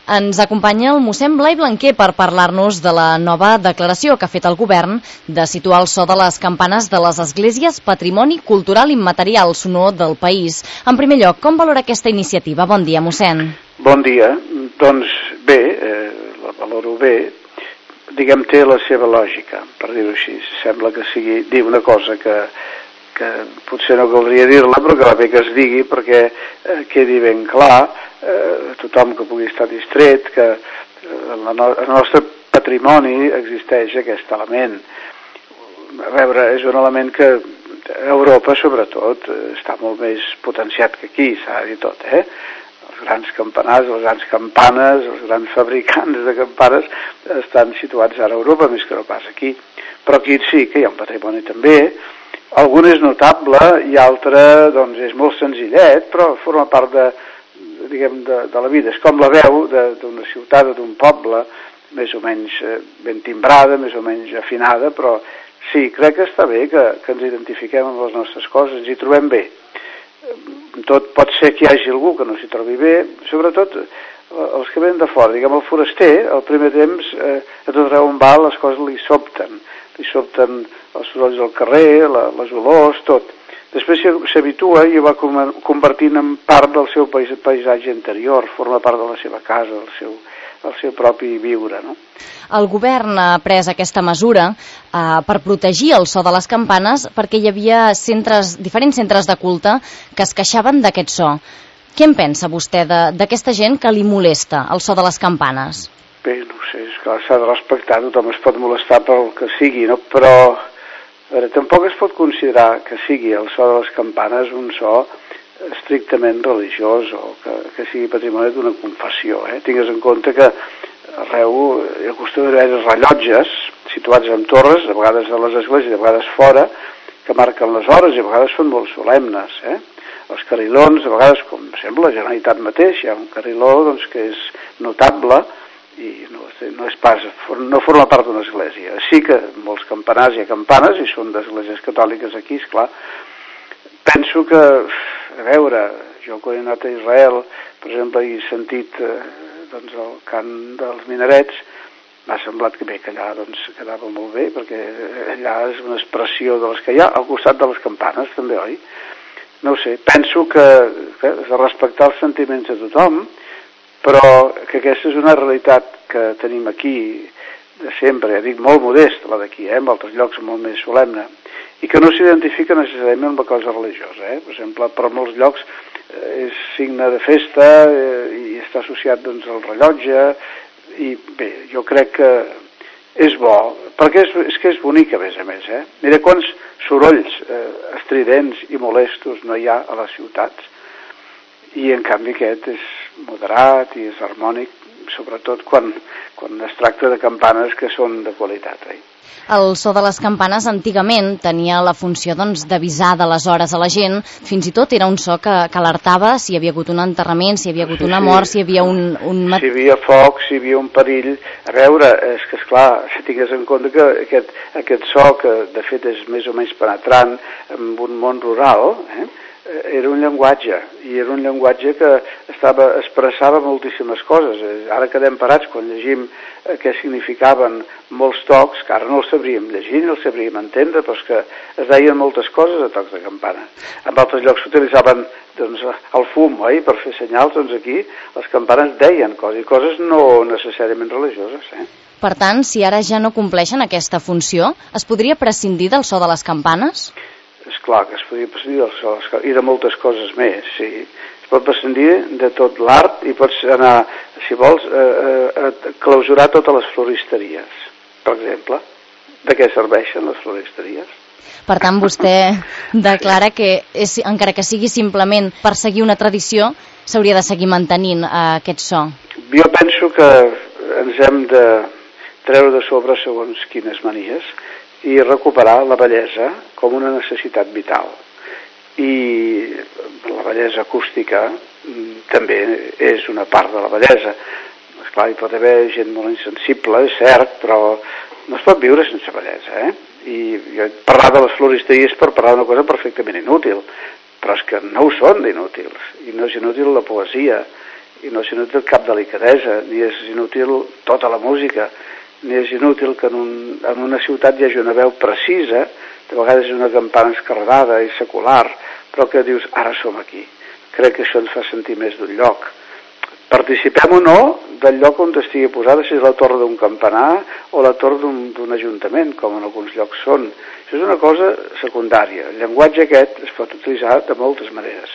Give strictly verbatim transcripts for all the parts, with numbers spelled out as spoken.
Ens acompanya el mossèn Blai Blanquer per parlar-nos de la nova declaració que ha fet el govern de situar el so de les campanes de les esglésies patrimoni cultural immaterial sonor del país. En primer lloc, com valora aquesta iniciativa? Bon dia, mossèn. Bon dia. Doncs bé, eh, la valoro bé. Diguem, té la seva lògica, per dir-ho així. Sembla que sigui dir una cosa que, que potser no caldria dir-la, però que va bé que es digui perquè eh, quedi ben clar eh, tothom que pugui estar distret que en la no el nostre patrimoni existeix aquest element. A veure, és un element que a Europa, sobretot, està molt més potenciat que aquí, s'ha de dir tot, eh? Els grans campanars, les grans campanes, els grans fabricants de campanes estan situats ara a Europa, més que no pas aquí. Però aquí sí que hi ha un patrimoni també. Algun és notable i altre doncs, és molt senzillet, però forma part de, diguem, de, de la vida. És com la veu d'una ciutat o d'un poble, més o menys ben timbrada, més o menys afinada, però sí, crec que està bé que, que ens identifiquem amb les nostres coses, ens hi trobem bé. Tot pot ser que hi hagi algú que no s'hi trobi bé, sobretot els que venen de fora. Diguem, el foraster, al primer temps, eh, a tot arreu on va, les coses li sobten. Li sobten els sorolls del carrer, la, les olors, tot. Després s'habitua i ho va convertint en part del seu pais, paisatge interior, forma part de la seva casa, del seu, del seu propi viure, no? El govern ha pres aquesta mesura eh, per protegir el so de les campanes perquè hi havia centres, diferents centres de culte que es queixaven d'aquest so. Què en pensa vostè d'aquesta gent que li molesta el so de les campanes? Bé, no sé, és que s'ha de respectar, tothom es pot molestar pel que sigui, no? Però a veure, tampoc es pot considerar que sigui el so de les campanes un so estrictament religiós o que, que sigui patrimoni d'una confessió, eh? Tingues en compte que arreu hi acostuma a haver rellotges situats en torres, a vegades a les esglésies, a vegades fora, que marquen les hores i a vegades són molt solemnes, eh? Els carillons, a vegades, com sembla, la Generalitat mateix, hi ha un carilló doncs, que és notable i no, no, és pas, no forma part d'una església. Sí que molts campanars hi ha campanes i són d'esglésies catòliques aquí, esclar. Penso que, a veure, jo quan he anat a Israel, per exemple, he sentit eh, doncs, el cant dels minarets, m'ha semblat que bé, que allà doncs, quedava molt bé, perquè allà és una expressió de les que hi ha, al costat de les campanes també, oi? No ho sé, penso que, que és de respectar els sentiments de tothom, però que aquesta és una realitat que tenim aquí de sempre, ja dic, molt modesta, la d'aquí, eh? En altres llocs molt més solemne, i que no s'identifica necessàriament amb la cosa religiosa, eh? Per exemple, per molts llocs eh, és signe de festa eh, i està associat doncs, al rellotge, i bé, jo crec que és bo, perquè és, és que és bonic a més a més, eh? Mira quants sorolls eh, estridents i molestos no hi ha a les ciutats, i en canvi aquest és moderat i és harmònic, sobretot quan, quan es tracta de campanes que són de qualitat. Eh? El so de les campanes antigament tenia la funció doncs, d'avisar de les hores a la gent, fins i tot era un so que, que alertava si hi havia hagut un enterrament, si hi havia hagut sí, una sí. mort, si hi havia un... un... Si hi havia foc, si hi havia un perill. A veure, és que esclar, si tingués en compte que aquest, aquest so, que de fet és més o menys penetrant en un món rural, eh? Era un llenguatge, i era un llenguatge que estava, expressava moltíssimes coses. Ara quedem parats quan llegim què significaven molts tocs, que ara no els sabríem llegir ni els sabríem entendre, però és que es deien moltes coses a tocs de campana. En altres llocs s'utilitzaven doncs, el fum, oi? Per fer senyals, doncs aquí les campanes deien coses, i coses no necessàriament religioses. Eh? Per tant, si ara ja no compleixen aquesta funció, es podria prescindir del so de les campanes? És clar que es podria prescindir del so i de moltes coses més, sí. Es pot prescindir de tot l'art i pots anar, si vols, a, a, a clausurar totes les floristeries, per exemple. De què serveixen les floristeries? Per tant, vostè declara que, és, encara que sigui simplement per seguir una tradició, s'hauria de seguir mantenint eh, aquest so. Jo penso que ens hem de treure de sobre segons quines manies i recuperar la bellesa com una necessitat vital. I la bellesa acústica també és una part de la bellesa. Esclar, hi pot haver gent molt insensible, és cert, però no es pot viure sense bellesa, eh? I jo parlar de les floristeries per parlar d'una cosa perfectament inútil, però és que no ho són d'inútils, i no és inútil la poesia, i no és inútil cap delicadesa, ni és inútil tota la música, ni és inútil que en, un, en una ciutat hi hagi una veu precisa, de vegades és una campana escarradada i secular, però que dius, ara som aquí. Crec que això ens fa sentir més d'un lloc. Participem o no del lloc on estigui posada, si és la torre d'un campanar o la torre d'un ajuntament, com en alguns llocs són. Això és una cosa secundària. El llenguatge aquest es pot utilitzar de moltes maneres.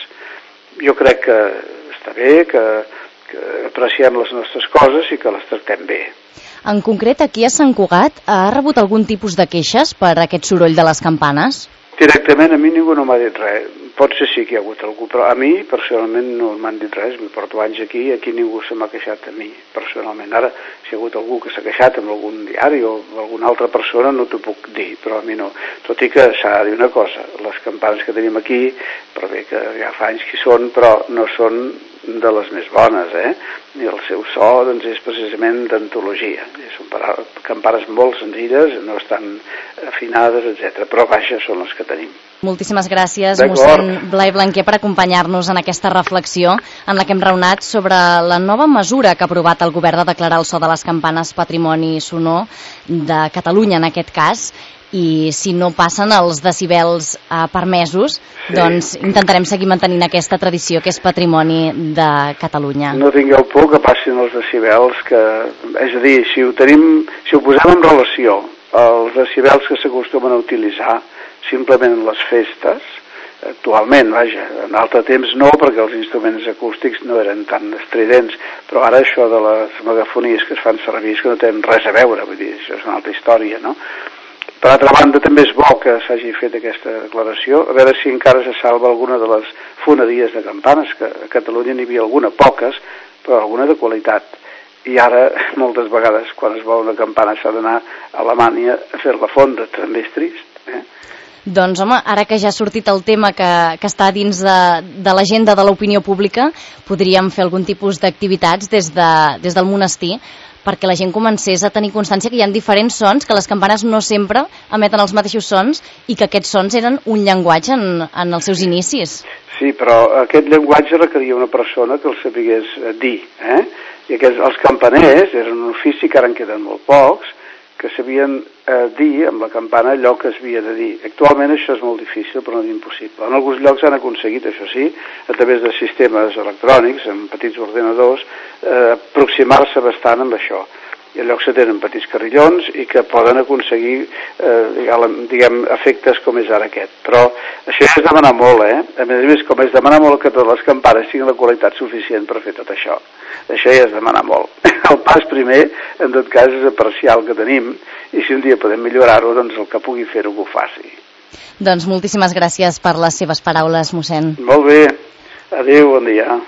Jo crec que està bé, que, que apreciem les nostres coses i que les tractem bé. En concret, aquí a Sant Cugat ha rebut algun tipus de queixes per aquest soroll de les campanes? Directament a mi ningú no m'ha dit res. Pot ser sí que hi ha hagut algú, però a mi personalment no m'han dit res. Mi porto anys aquí i aquí ningú se m'ha queixat a mi personalment. Ara, si hi ha hagut algú que s'ha queixat amb algun diari o alguna altra persona, no t'ho puc dir, però a mi no. Tot i que s'ha de dir una cosa, les campanes que tenim aquí, però bé que ja fa anys que hi són, però no són de les més bones, eh? I el seu so doncs, és precisament d'antologia. Són campanes molt senzilles, no estan afinades, etcètera. Però vaja, són les que tenim. Moltíssimes gràcies, mossèn Blai Blanquer, per acompanyar-nos en aquesta reflexió en la que hem raonat sobre la nova mesura que ha aprovat el govern de declarar el so de les campanes patrimoni sonor de Catalunya, en aquest cas, i si no passen els decibels eh, permesos, sí, doncs intentarem seguir mantenint aquesta tradició que és patrimoni de Catalunya. No tingueu por que passin els decibels, que, és a dir, si ho tenim, si ho posem en relació als decibels que s'acostumen a utilitzar simplement en les festes, actualment, vaja, en altre temps no, perquè els instruments acústics no eren tan estridents, però ara això de les megafonies que es fan servir és que no tenen res a veure, vull dir, això és una altra història, no? Per altra banda, també és bo que s'hagi fet aquesta declaració, a veure si encara se salva alguna de les foneries de campanes, que a Catalunya n'hi havia alguna, poques, però alguna de qualitat. I ara, moltes vegades, quan es vol una campana s'ha d'anar a Alemanya a fer-la fonda, també és trist, eh? Doncs, home, ara que ja ha sortit el tema que, que està dins de, de l'agenda de l'opinió pública, podríem fer algun tipus d'activitats des, de, des del monestir perquè la gent comencés a tenir constància que hi ha diferents sons, que les campanes no sempre emeten els mateixos sons i que aquests sons eren un llenguatge en, en els seus inicis. Sí, però aquest llenguatge requeria una persona que el sapigués dir, eh? I aquests, els campaners eren un ofici que ara en queden molt pocs, que sabien eh, dir amb la campana allò que es havia de dir. Actualment això és molt difícil, però no és impossible. En alguns llocs han aconseguit, això sí, a través de sistemes electrònics, amb petits ordenadors, eh, aproximar-se bastant amb això. I en llocs que tenen petits carrillons i que poden aconseguir, eh, diguem, efectes com és ara aquest. Però això és demanar molt, eh? A més a més, com és demanar molt que totes les campanes tinguin la qualitat suficient per fer tot això. Això ja és demanar molt. El pas primer, en tot cas, és apreciar el que tenim i si un dia podem millorar-ho, doncs el que pugui fer-ho que ho faci. Doncs moltíssimes gràcies per les seves paraules, mossèn. Molt bé. Adéu, bon dia.